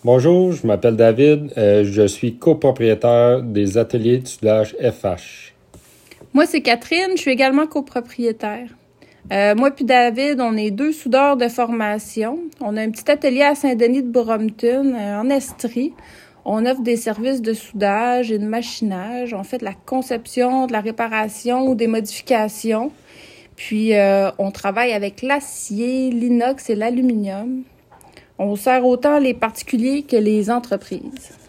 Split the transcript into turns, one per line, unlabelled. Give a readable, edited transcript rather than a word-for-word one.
Bonjour, je m'appelle David. Je suis copropriétaire des ateliers de soudage FH.
Moi, c'est Catherine. Je suis également copropriétaire. Moi puis David, on est deux soudeurs de formation. On a un petit atelier à Saint-Denis de Brompton, en Estrie. On offre des services de soudage et de machinage. On fait de la conception, de la réparation ou des modifications. Puis, on travaille avec l'acier, l'inox et l'aluminium. On sert autant les particuliers que les entreprises.